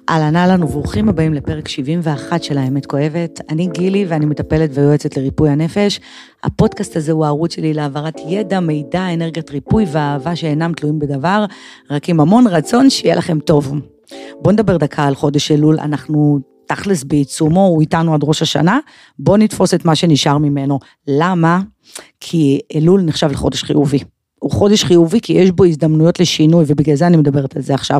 אהלן וברוכים הבאים לפרק 71 של האמת כואבת. אני גילי ואני מטפלת ויועצת לריפוי הנפש. הפודקאסט הזה הוא הערוץ שלי להעברת ידע, מידע, אנרגיית ריפוי ואהבה שאינם תלויים בדבר, רק עם המון רצון שיהיה לכם טוב. בואו נדבר דקה על חודש אלול, אנחנו תכלס בעיצומו, הוא איתנו עד ראש השנה, בואו נתפוס את מה שנשאר ממנו. למה? כי אלול נחשב לחודש חיובי. הוא חודש חיובי כי יש בו הזדמנויות לשינוי, ובגלל זה אני מדברת על זה עכשיו.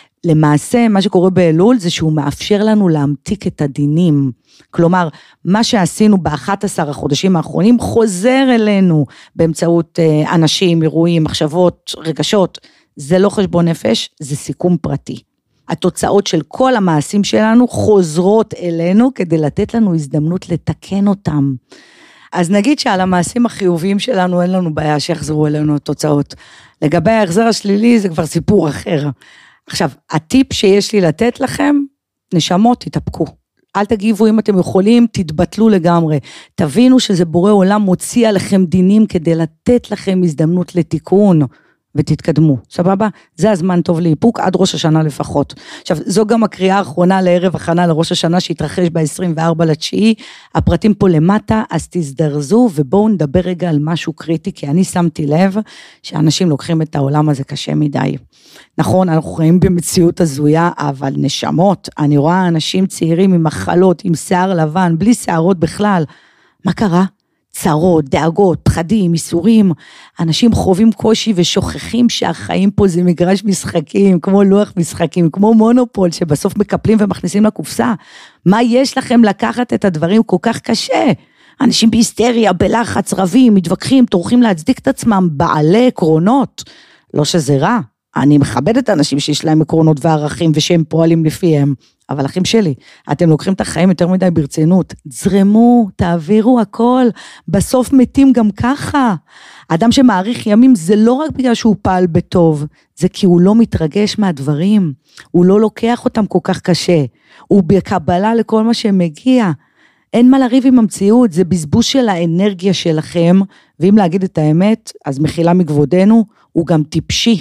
למעשה, מה שקורה באלול זה שהוא מאפשר לנו להמתיק את הדינים. כלומר, מה שעשינו ב-11 החודשים האחרונים חוזר אלינו באמצעות אנשים, אירועים, מחשבות, רגשות. זה לא חשבון נפש, זה סיכום פרטי. התוצאות של כל המעשים שלנו חוזרות אלינו כדי לתת לנו הזדמנות לתקן אותם. אז נגיד שעל המעשים החיוביים שלנו אין לנו בעיה שיחזרו אלינו התוצאות. לגבי ההחזר השלילי זה כבר סיפור אחר. עכשיו, הטיפ שיש לי לתת לכם, נשמות, תתאפקו. אל תגיבו אם אתם יכולים, תתבטלו לגמרי. תבינו שזה בורא עולם מוציא עליכם דינים כדי לתת לכם הזדמנות לתיקון, ותתקדמו. סבבה? זה הזמן טוב לאיפוק, עד ראש השנה לפחות. עכשיו, זו גם הקריאה האחרונה לערב הכנה לראש השנה, שהתרחש ב-24/9, הפרטים פה למטה, אז תזדרזו, ובואו נדבר רגע על משהו קריטי, כי אני שמתי לב, שאנשים לוקחים את העולם הזה קשה מדי. נכון, אנחנו חיים במציאות הזויה, אבל נשמות, אני רואה אנשים צעירים עם מחלות, עם שיער לבן, בלי שערות בכלל. מה קרה? צרות, דאגות, פחדים, איסורים, אנשים חווים קושי ושוכחים שהחיים פה זה מגרש משחקים, כמו לוח משחקים, כמו מונופול שבסוף מקפלים ומכניסים לקופסה. מה יש לכם לקחת את הדברים כל כך קשה? אנשים בהיסטריה, בלחץ, רבים, מתווכחים, טורחים להצדיק את עצמם, בעלי עקרונות. לא שזה רע, אני מכבדת אנשים שיש להם עקרונות וערכים ושהם פועלים לפיהם, אבל אחים שלי, אתם לוקחים את החיים יותר מדי ברצינות, זרמו, תעבירו הכל, בסוף מתים גם ככה. האדם שמעריך ימים זה לא רק בגלל שהוא פעל בטוב, זה כי הוא לא מתרגש מהדברים, הוא לא לוקח אותם כל כך קשה, הוא בקבלה לכל מה שמגיע, אין מה לריב עם המציאות, זה בזבוז של האנרגיה שלכם, ואם להגיד את האמת, אז מחילה מכבודנו, הוא גם טיפשי.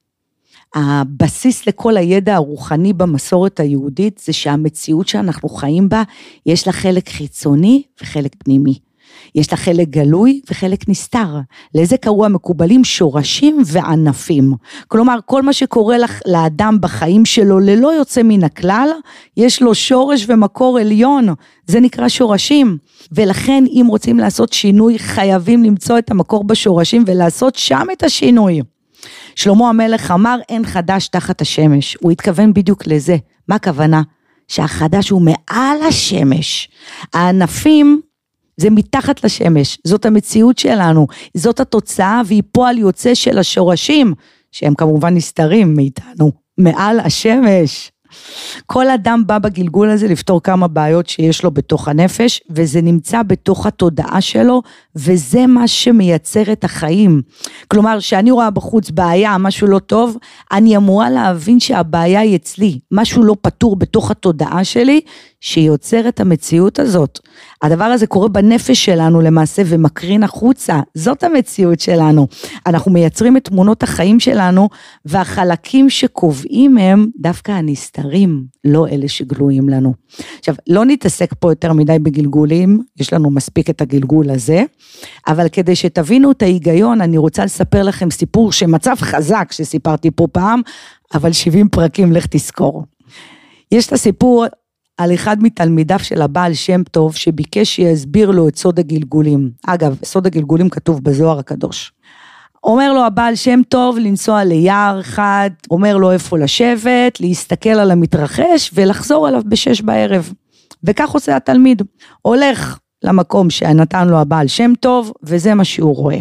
הבסיס לכל הידע הרוחני במסורת היהודית, זה שהמציאות שאנחנו חיים בה, יש לה חלק חיצוני וחלק פנימי. יש לה חלק גלוי וחלק נסתר. לזה קראו המקובלים שורשים וענפים. כלומר, כל מה שקורה לאדם בחיים שלו, ללא יוצא מן הכלל, יש לו שורש ומקור עליון. זה נקרא שורשים. ולכן, אם רוצים לעשות שינוי, חייבים למצוא את המקור בשורשים, ולעשות שם את השינוי. שלמה המלך אמר, אין חדש תחת השמש. הוא התכוון בדיוק לזה. מה הכוונה? שהחדש הוא מעל השמש. הענפים זה מתחת לשמש. זאת המציאות שלנו. זאת התוצאה והיא פועל יוצא של השורשים, שהם כמובן נסתרים מאיתנו. מעל השמש. כל אדם בא בגלגול הזה לפתור כמה בעיות שיש לו בתוך הנפש, וזה נמצא בתוך התודעה שלו, וזה מה שמייצר את החיים. כלומר, שאני רואה בחוץ בעיה, משהו לא טוב, אני אמורה להבין שהבעיה היא אצלי, משהו לא פתור בתוך התודעה שלי, שיוצר את המציאות הזאת. הדבר הזה קורה בנפש שלנו למעשה, ומקרין החוצה, זאת המציאות שלנו. אנחנו מייצרים את תמונות החיים שלנו, והחלקים שקובעים הם דווקא הנסתרים, לא אלה שגלויים לנו. עכשיו, לא נתעסק פה יותר מדי בגלגולים, יש לנו מספיק את הגלגול הזה, אבל כדי שתבינו את ההיגיון, אני רוצה לספר לכם סיפור שמצב חזק שסיפרתי פה פעם, אבל 70 פרקים לך תזכור. יש את הסיפור על אחד מתלמידיו של הבעל שם טוב, שביקש שיסביר לו את סוד הגלגולים. אגב, סוד הגלגולים כתוב בזוהר הקדוש. אומר לו הבעל שם טוב לנסוע ליער אחד, אומר לו איפה לשבת, להסתכל על המתרחש ולחזור עליו ב6 בערב. וכך עושה התלמיד, הולך למקום שנתן לו הבעל שם טוב, וזה מה שהוא רואה.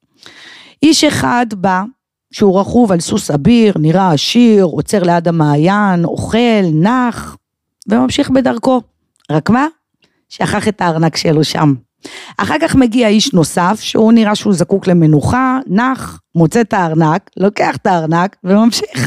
איש אחד בא, שהוא רכוב על סוס אביר, נראה עשיר, עוצר ליד המעיין, אוכל, נח, וממשיך בדרכו. רק מה? שכח את הארנק שלו שם. אחר כך מגיע איש נוסף, שהוא נראה שהוא זקוק למנוחה, נח, מוצא את הארנק, לוקח את הארנק וממשיך.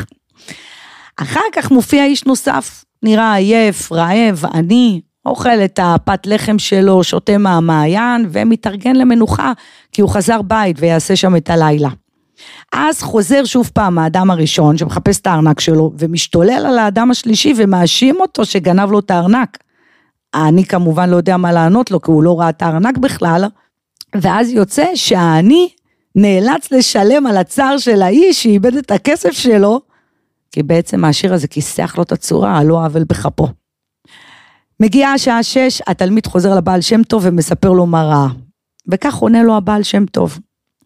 אחר כך מופיע איש נוסף, נראה עייף, רעב, עני, אוכל את הפת לחם שלו, שותה מהמעיין ומתארגן למנוחה, כי הוא חזר בית ויעשה שם את הלילה. אז חוזר שוב פעם האדם הראשון שמחפש את הארנק שלו, ומשתולל על האדם השלישי ומאשים אותו שגנב לו את הארנק. אני כמובן לא יודע מה לענות לו, כי הוא לא ראה את הארנק בכלל, ואז יוצא שאני נאלץ לשלם על הצער של האיש שאיבד את הכסף שלו, כי בעצם השיר הזה כיסח לו את הצורה, לא עוול בכפו. מגיעה השעה 6, התלמיד חוזר לבעל שם טוב ומספר לו מה ראה, וכך עונה לו הבעל שם טוב.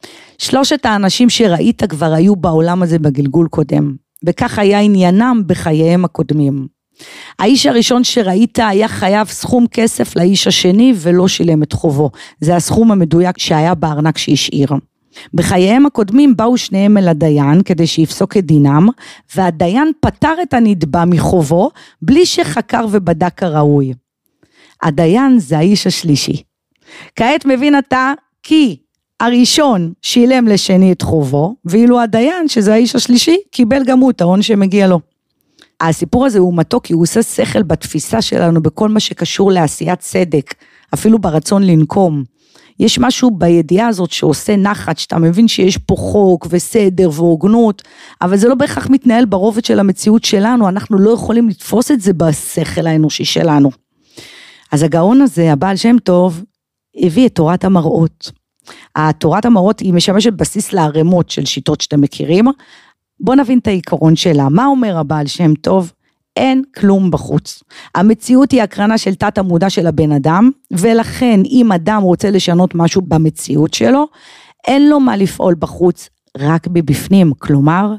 3 האנשים שראית כבר היו בעולם הזה בגלגול קודם, וכך היה עניינם בחייהם הקודמים. האיש הראשון שראית היה חייב סכום כסף לאיש השני ולא שילם את חובו, זה הסכום המדויק שהיה בארנק שהשאיר. בחייהם הקודמים באו שניהם אל הדיין כדי שיפסוק את דינם, והדיין פטר את הנתבע מחובו בלי שחקר ובדק כראוי. הדיין זה האיש השלישי. כעת מבין אתה כי הראשון שילם לשני את חובו, ואילו הדיין שזה האיש השלישי קיבל גם הוא את ההון שמגיע לו. הסיפור הזה הוא מתוק כי הוא עושה שכל בתפיסה שלנו בכל מה שקשור לעשיית צדק, אפילו ברצון לנקום. יש משהו בידיעה הזאת שעושה נחת, שאתה מבין שיש פה חוק וסדר והוגנות, אבל זה לא בהכרח מתנהל ברובד של המציאות שלנו, אנחנו לא יכולים לתפוס את זה בשכל האנושי שלנו. אז הגאון הזה, הבעל שם טוב, הביא את תורת המראות. התורת המראות היא משמשת בסיס לערימות של שיטות שאתם מכירים, בוא נבין את העיקרון שלה. מה אומר הבעל שם טוב? אין כלום בחוץ. המציאות היא הקרנה של תת המודע של הבן אדם, ולכן אם אדם רוצה לשנות משהו במציאות שלו, אין לו מה לפעול בחוץ, רק בבפנים, כלומר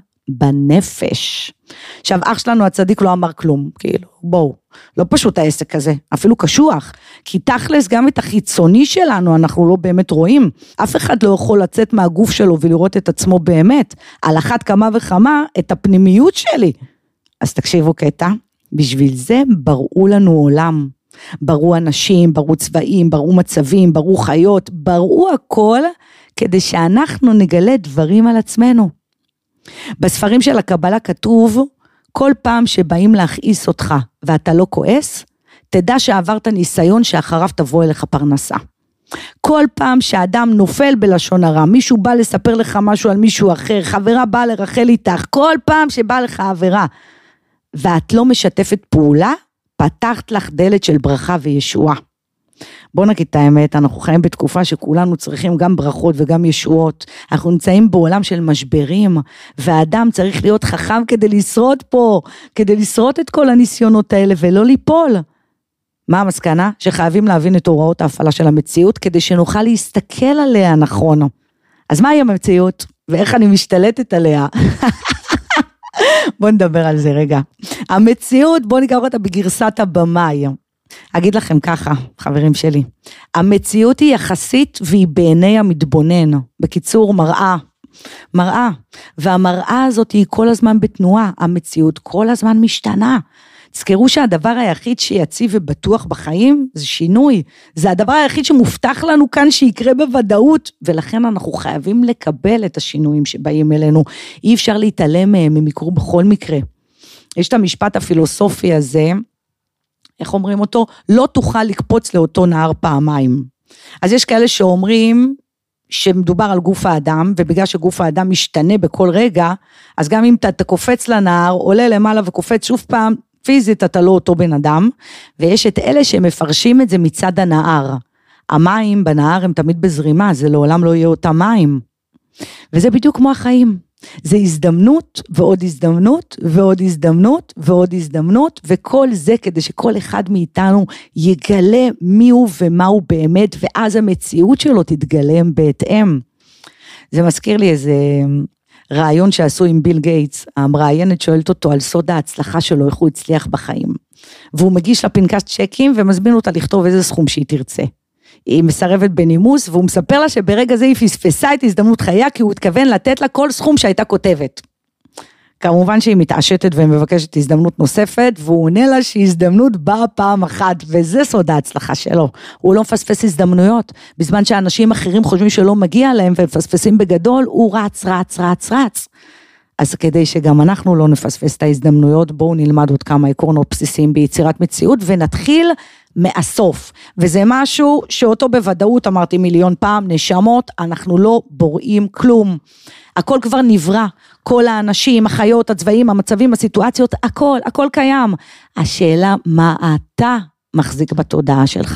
בנפש. עכשיו אח שלנו הצדיק לא אמר כלום, כאילו בואו, לא פשוט העסק הזה, אפילו קשוח, כי תכלס גם את החיצוני שלנו אנחנו לא באמת רואים, אף אחד לא יכול לצאת מהגוף שלו ולראות את עצמו באמת, על אחת כמה וכמה את הפנימיות שלי. אז תקשיבו קטע, בשביל זה בראו לנו עולם, בראו אנשים, בראו צבעים, בראו מצבים, בראו חיות, בראו הכל כדי שאנחנו נגלה דברים על עצמנו. בספרים של הקבלה כתוב, כל פעם שבאים להכעיס אותך ואתה לא כועס, תדע שעברת ניסיון שאחריו תבוא אליך פרנסה. כל פעם שאדם נופל בלשון הרע, מישהו בא לספר לך משהו על מישהו אחר, חברה באה לרחל איתך, כל פעם שבא לך עבירה, ואת לא משתפת פעולה, פתחת לך דלת של ברכה וישועה. בוא נגיד את האמת, אנחנו חיים בתקופה שכולנו צריכים גם ברכות וגם ישועות, אנחנו נמצאים בעולם של משברים, והאדם צריך להיות חכם כדי לשרוד פה, כדי לשרוד את כל הניסיונות האלה ולא ליפול. מה המסקנה? שחייבים להבין את הוראות ההפעלה של המציאות, כדי שנוכל להסתכל עליה נכון. אז מהי המציאות? ואיך אני משתלטת עליה? בוא נדבר על זה רגע. המציאות, בוא ניקח אותה בגרסת הבמאי. אגיד לכם ככה, חברים שלי, המציאות היא יחסית והיא בעיני המתבונן, בקיצור מראה, והמראה הזאת היא כל הזמן בתנועה, המציאות כל הזמן משתנה, תזכרו שהדבר היחיד שיציב ובטוח בחיים זה שינוי, זה הדבר היחיד שמובטח לנו כאן שיקרה בוודאות, ולכן אנחנו חייבים לקבל את השינויים שבאים אלינו, אי אפשר להתעלם מהם, הם יקרו בכל מקרה. יש את המשפט הפילוסופי הזה, איך אומרים אותו? לא תוכל לקפוץ לאותו נהר פעמיים. אז יש כאלה שאומרים שמדובר על גוף האדם, ובגלל שגוף האדם משתנה בכל רגע, אז גם אם אתה קופץ לנהר, עולה למעלה וקופץ שוב פעם, פיזית אתה לא אותו בן אדם, ויש את אלה שמפרשים את זה מצד הנהר. המים בנהר הם תמיד בזרימה, זה לעולם לא יהיה אותם מים. וזה בדיוק כמו החיים. זה הזדמנות ועוד הזדמנות ועוד הזדמנות ועוד הזדמנות, וכל זה כדי שכל אחד מאיתנו יגלה מיהו ומהו באמת, ואז המציאות שלו תתגלם בהתאם. זה מזכיר לי איזה רעיון שעשו עם ביל גייטס, המראיינת שואלת אותו על סוד ההצלחה שלו, איך הוא הצליח בחיים, והוא מגיש לה פנקס צ'קים ומזמין אותה לכתוב איזה סכום שהיא תרצה. היא מסרבת בנימוס, והוא מספר לה שברגע זה היא פספסה את הזדמנות חייה, כי הוא התכוון לתת לה כל סכום שהייתה כותבת. כמובן שהיא מתעשתת ומבקשת הזדמנות נוספת, והוא עונה לה שהזדמנות באה פעם אחת, וזה סוד ההצלחה שלו. הוא לא מפספס הזדמנויות, בזמן שאנשים אחרים חושבים שלא מגיע להם, ומפספסים בגדול, הוא רץ. אז כדי שגם אנחנו לא נפספס את ההזדמנויות, בואו נלמד עוד כמה עקרונות בסיסיים ביצירת מציאות, ונתחיל מהסוף, וזה משהו שאותו בוודאות אמרתי מיליון פעם, נשמות, אנחנו לא בוראים כלום, הכל כבר נברא, כל האנשים, החיות, הצבעים, המצבים, הסיטואציות, הכל קיים. השאלה, מה אתה מחזיק בתודעה שלך?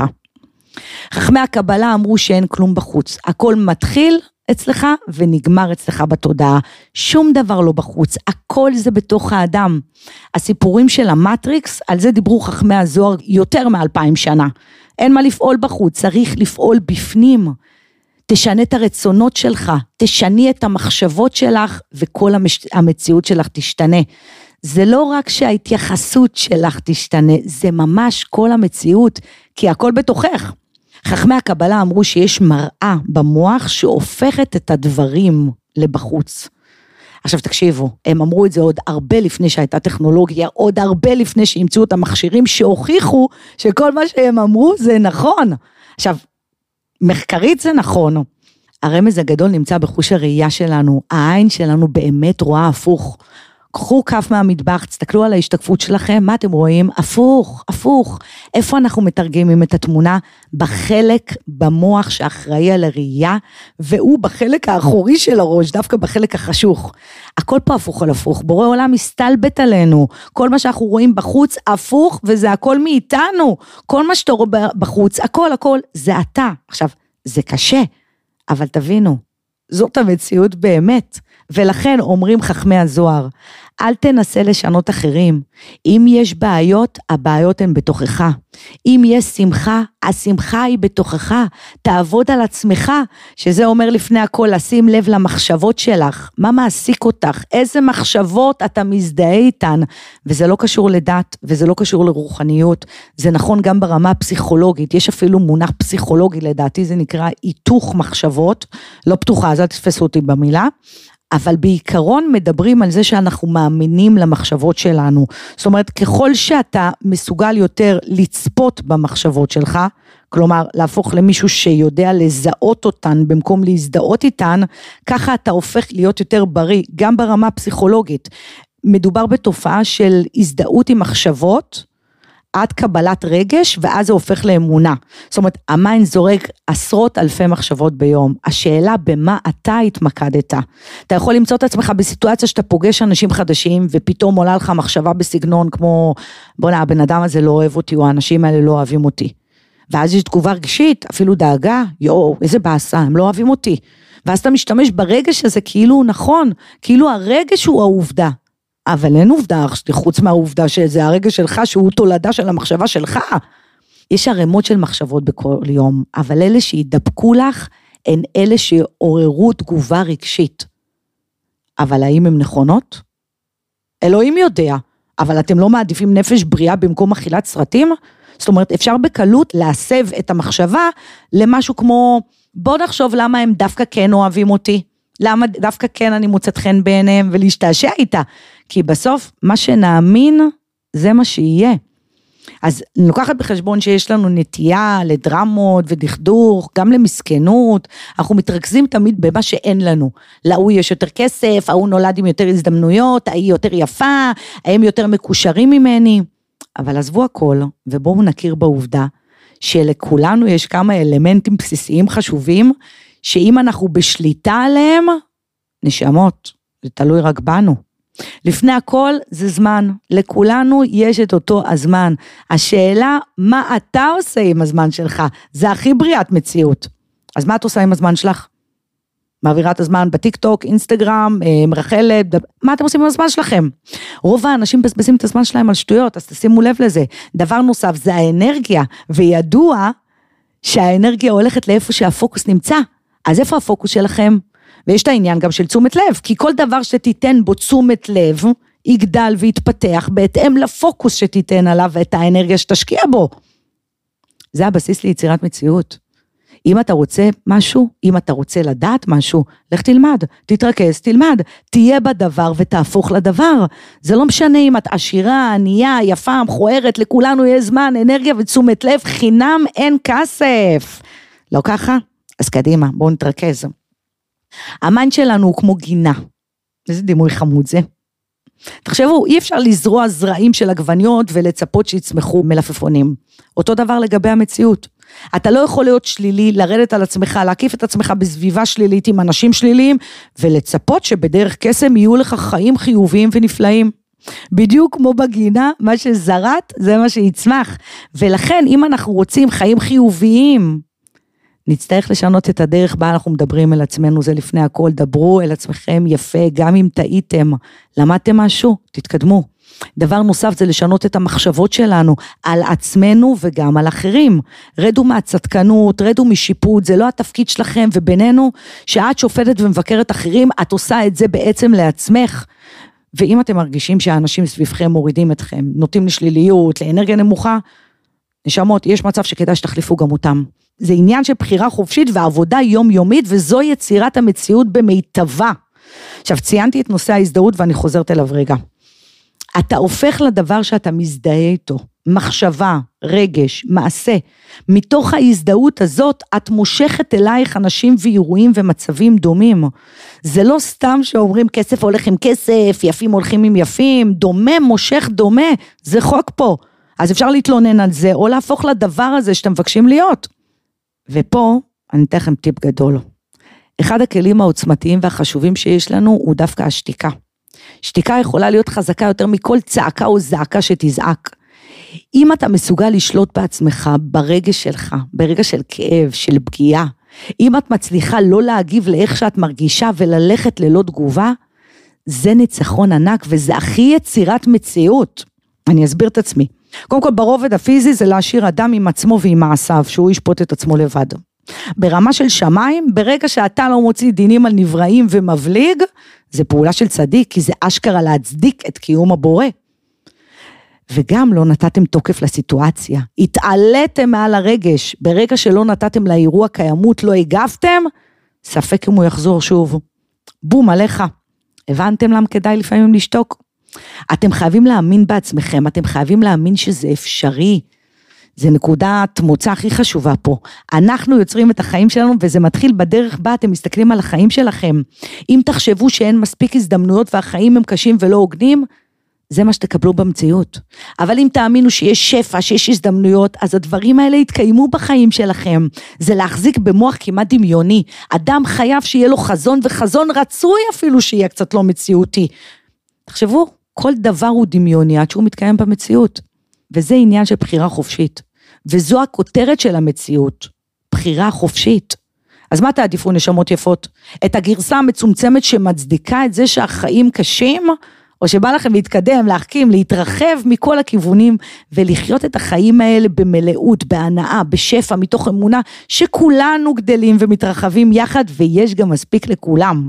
חכמי הקבלה אמרו שאין כלום בחוץ, הכל מתחיל אצלך ונגמר אצלך בתודעה, שום דבר לא בחוץ, הכל זה בתוך האדם. הסיפורים של המטריקס, על זה דיברו חכמי הזוהר יותר מ2000 שנה, אין מה לפעול בחוץ, צריך לפעול בפנים, תשנה את הרצונות שלך, תשני את המחשבות שלך, וכל המציאות שלך תשתנה. זה לא רק שההתייחסות שלך תשתנה, זה ממש כל המציאות, כי הכל בתוכך. חכמי הקבלה אמרו שיש מראה במוח שהופכת את הדברים לבחוץ. עכשיו תקשיבו, הם אמרו את זה עוד הרבה לפני שהייתה טכנולוגיה, עוד הרבה לפני שהמצאו את המכשירים שהוכיחו שכל מה שהם אמרו זה נכון. עכשיו, מחקרית זה נכון. הרמז הגדול נמצא בחוש הראייה שלנו, העין שלנו באמת רואה הפוך. קחו כף מהמטבח, תסתכלו על ההשתקפות שלכם, מה אתם רואים? הפוך. איפה אנחנו מתרגמים את התמונה? בחלק במוח שאחראי על הראייה, והוא בחלק האחורי של הראש, דווקא בחלק החשוך. הכל פה הפוך על הפוך, בורא עולם מסתלבט עלינו, כל מה שאנחנו רואים בחוץ הפוך, וזה הכל מאיתנו, כל מה שאתה רואה בחוץ, הכל, זה אתה. עכשיו, זה קשה, אבל תבינו, זאת המציאות באמת, ולכן אומרים חכמי הזוהר, אל תנסה לשנות אחרים, אם יש בעיות, הבעיות הן בתוכך, אם יש שמחה, השמחה היא בתוכך, תעבוד על עצמך, שזה אומר לפני הכל, לשים לב למחשבות שלך, מה מעסיק אותך, איזה מחשבות אתה מזדהה איתן, וזה לא קשור לדת, וזה לא קשור לרוחניות, זה נכון גם ברמה הפסיכולוגית, יש אפילו מונח פסיכולוגי לדעתי, זה נקרא היתוך מחשבות, לא פתוחה, אז אל תתפסו אותי במילה, אבל בעיקרון מדברים על זה שאנחנו מאמינים למחשבות שלנו, זאת אומרת ככל שאתה מסוגל יותר לצפות במחשבות שלך, כלומר להפוך למישהו שיודע לזהות אותן במקום להזדהות איתן, ככה אתה הופך להיות יותר בריא, גם ברמה פסיכולוגית, מדובר בתופעה של הזדהות עם מחשבות, עד קבלת רגש, ואז זה הופך לאמונה. זאת אומרת, המיינד זורק עשרות אלפי מחשבות ביום. השאלה במה אתה התמקדת. אתה יכול למצוא את עצמך בסיטואציה שאתה פוגש אנשים חדשים, ופתאום עולה לך מחשבה בסגנון כמו, בוא'נה, הבן אדם הזה לא אוהב אותי, או האנשים האלה לא אוהבים אותי. ואז יש תגובה רגשית, אפילו דאגה, איזה בעשה, הם לא אוהבים אותי. ואז אתה משתמש ברגש הזה כאילו נכון, כאילו הרגש הוא העובדה. אבל אין עובדה, חוץ מהעובדה שזה הרגע שלך, שהוא תולדה של המחשבה שלך. יש הרמות של מחשבות בכל יום, אבל אלה שידבקו לך, הן אלה שעוררו תגובה רגשית. אבל האם הן נכונות? אלוהים יודע, אבל אתם לא מעדיפים נפש בריאה במקום אכילת סרטים? זאת אומרת, אפשר בקלות להסב את המחשבה למשהו כמו, בוא נחשוב למה הם דווקא כן אוהבים אותי. למה דווקא כן אני מוצאת חן בעיניהם ולהשתעשע איתה? כי בסוף מה שנאמין זה מה שיהיה. אז אני לוקחת בחשבון שיש לנו נטייה לדרמות ודכדוך, גם למסכנות, אנחנו מתרכזים תמיד במה שאין לנו. להוא יש יותר כסף, ההוא נולד עם יותר הזדמנויות, ההיא יותר יפה, הם יותר מקושרים ממני. אבל עזבו הכל ובואו נכיר בעובדה שלכולנו יש כמה אלמנטים בסיסיים חשובים, שאם אנחנו בשליטה עליהם, נשמות, זה תלוי רק בנו. לפני הכל זה זמן, לכולנו יש את אותו הזמן. השאלה, מה אתה עושה עם הזמן שלך? זה הכי בריאת מציאות. אז מה את עושה עם הזמן שלך? מעבירה את הזמן בטיק טוק, אינסטגרם, מרחלת, מה אתם עושים עם הזמן שלכם? רוב האנשים מבזבזים את הזמן שלהם על שטויות, אז תשימו לב לזה. דבר נוסף זה האנרגיה, וידוע שהאנרגיה הולכת לאיפה שהפוקוס נמצא. אז איפה הפוקוס שלכם? ויש את העניין גם של תשומת לב, כי כל דבר שתיתן בו תשומת לב, יגדל ויתפתח בהתאם לפוקוס שתיתן עליו, ואת האנרגיה שתשקיע בו. זה הבסיס ליצירת מציאות. אם אתה רוצה משהו, אם אתה רוצה לדעת משהו, לך תלמד, תתרכז, תלמד, תהיה בדבר ותהפוך לדבר. זה לא משנה אם את עשירה, ענייה, יפה, מכוערת, לכולנו יש זמן, אנרגיה ותשומת לב, חינם אין כסף. לא ככה? אז קדימה, בואו נתרכז. המיינד שלנו הוא כמו גינה. איזה דימוי חמוד זה. תחשבו, אי אפשר לזרוע זרעים של עגבניות ולצפות שיצמחו מלפפונים. אותו דבר לגבי המציאות. אתה לא יכול להיות שלילי, לרדת על עצמך, להקיף את עצמך בסביבה שלילית עם אנשים שליליים, ולצפות שבדרך קסם יהיו לך חיים חיוביים ונפלאים. בדיוק כמו בגינה, מה שזרת זה מה שיצמח. ולכן אם אנחנו רוצים חיים חיוביים, נצטרך לשנות את הדרך בה אנחנו מדברים אל עצמנו, זה לפני הכל, דברו אל עצמכם יפה, גם אם טעיתם, למדתם משהו, תתקדמו. דבר נוסף זה לשנות את המחשבות שלנו, על עצמנו וגם על אחרים. רדו מהצדקנות, רדו משיפוט, זה לא התפקיד שלכם, ובינינו, שאת שופטת ומבקרת אחרים, את עושה את זה בעצם לעצמך. ואם אתם מרגישים שהאנשים סביבכם מורידים אתכם, נוטים לשליליות, לאנרגיה נמוכה, נשמות, יש מצב שכדאי שתחליפו גם אותם. זה עניין של בחירה חופשית ועבודה יומיומית, וזו יצירת המציאות במיטבה. עכשיו, ציינתי את נושא ההזדהות ואני חוזרת אליו רגע. אתה הופך לדבר שאתה מזדהה איתו, מחשבה, רגש, מעשה. מתוך ההזדהות הזאת, את מושכת אלייך אנשים ואירועים ומצבים דומים. זה לא סתם שאומרים כסף הולך עם כסף, יפים הולכים עם יפים, דומה מושך דומה, זה חוק פה. אז אפשר להתלונן על זה, או להפוך לדבר הזה שאתם מבקשים להיות. ופה אני אתן לכם טיפ גדול. אחד הכלים העוצמתיים והחשובים שיש לנו, הוא דווקא השתיקה. שתיקה יכולה להיות חזקה יותר מכל צעקה או זעקה שתזעק. אם אתה מסוגל לשלוט בעצמך, ברגש שלך, ברגע של כאב, של פגיעה, אם את מצליחה לא להגיב לאיך שאת מרגישה וללכת ללא תגובה, זה ניצחון ענק וזה הכי יצירת מציאות. אני אסביר את עצמי. קודם כל ברובד הפיזי זה להשאיר אדם עם עצמו ועם מעשיו, שהוא ישפוט את עצמו לבד. ברמה של שמיים, ברגע שאתה לא מוציא דינים על נבראים ומבליג, זה פעולה של צדיק, כי זה אשכרה להצדיק את קיום הבורא. וגם לא נתתם תוקף לסיטואציה, התעליתם מעל הרגש, ברגע שלא נתתם לאירוע קיימות, לא הגבתם, ספק אם הוא יחזור שוב. בום עליך, הבנתם למה כדאי לפעמים לשתוק? אתם חייבים להאמין בעצמכם, אתם חייבים להאמין שזה אפשרי, זה נקודת מוצא הכי חשובה פה. אנחנו יוצרים את החיים שלנו, וזה מתחיל בדרך בה אתם מסתכלים על החיים שלכם. אם תחשבו שאין מספיק הזדמנויות, והחיים הם קשים ולא הוגנים, זה מה שתקבלו במציאות. אבל אם תאמינו שיש שפע, שיש הזדמנויות, אז הדברים האלה יתקיימו בחיים שלכם. זה להחזיק במוח כמעט דמיוני. אדם חייב שיהיה לו חזון, וחזון רצוי אפילו שיהיה קצת לא מציאותי. תחשבו, כל דבר הוא דמיוני, עד שהוא מתקיים במציאות. וזה עניין של בחירה חופשית. וזו הכותרת של המציאות, בחירה חופשית. אז מה תעדיפו נשמות יפות? את הגרסה המצומצמת שמצדיקה את זה שהחיים קשים, או שבא לכם להתקדם, להחכים, להתרחב מכל הכיוונים, ולחיות את החיים האלה במלאות, בהנאה, בשפע, מתוך אמונה, שכולנו גדלים ומתרחבים יחד, ויש גם מספיק לכולם.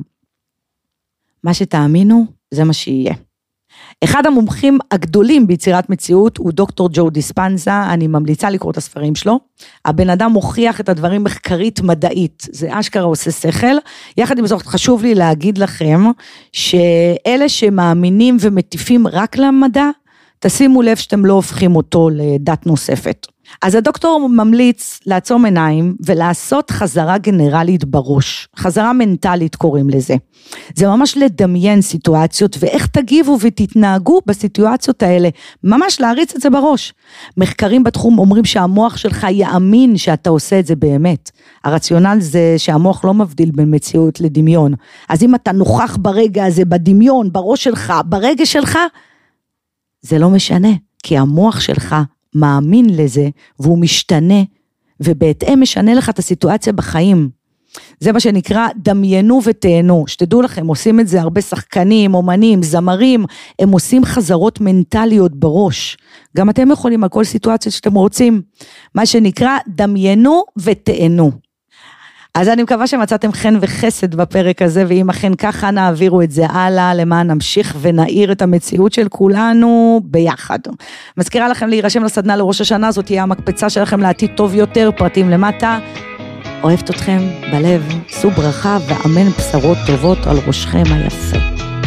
מה שתאמינו, זה מה שיהיה. אחד המומחים הגדולים ביצירת מציאות הוא דוקטור ג'ו דיספנזה, אני ממליצה לקרוא את הספרים שלו, הבן אדם מוכיח את הדברים מחקרית מדעית, זה אשכרה עושה שכל, יחד עם זאת חשוב לי להגיד לכם, שאלה שמאמינים ומטיפים רק למדע, תשימו לב שאתם לא הופכים אותו לדת נוספת. אז הדוקטור ממליץ לעצום עיניים ולעשות חזרה גנרלית בראש, חזרה מנטלית קוראים לזה. זה ממש לדמיין סיטואציות ואיך תגיבו ותתנהגו בסיטואציות האלה, ממש להריץ את זה בראש. מחקרים בתחום אומרים שהמוח שלך יאמין שאתה עושה את זה באמת. הרציונל זה שהמוח לא מבדיל בין מציאות לדמיון. אז אם אתה נוכח ברגע הזה, בדמיון, בראש שלך, ברגע שלך, זה לא משנה, כי המוח שלך מאמין לזה, והוא משתנה, ובהתאם משנה לך את הסיטואציה בחיים. זה מה שנקרא דמיינו ותהנו, שתדעו לכם, עושים את זה הרבה שחקנים, אומנים, זמרים, הם עושים חזרות מנטליות בראש. גם אתם יכולים על כל סיטואציה שאתם רוצים, מה שנקרא דמיינו ותהנו. אז אני מקווה שמצאתם חן וחסד בפרק הזה, ואם אכן ככה נעבירו את זה הלאה, למען נמשיך ונעיר את המציאות של כולנו ביחד. מזכירה לכם להירשם לסדנה לראש השנה, זאת תהיה המקפצה שלכם לעתיד טוב יותר, פרטים למטה. אוהבת אתכם בלב, שאו ברכה ואמן בשורות טובות על ראשכם היפה.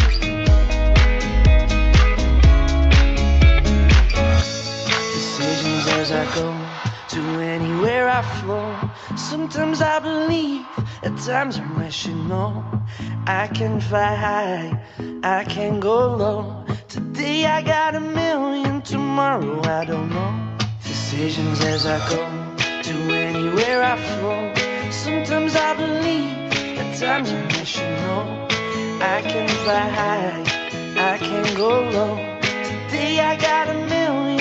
Sometimes I believe, at times I wish you know I can fly high, I can go low. Today I got a million, tomorrow I don't know. Decisions as I go to any where I flow. Sometimes I believe, at times I'm rational. I can fly high, I can go low. Today I got $1 million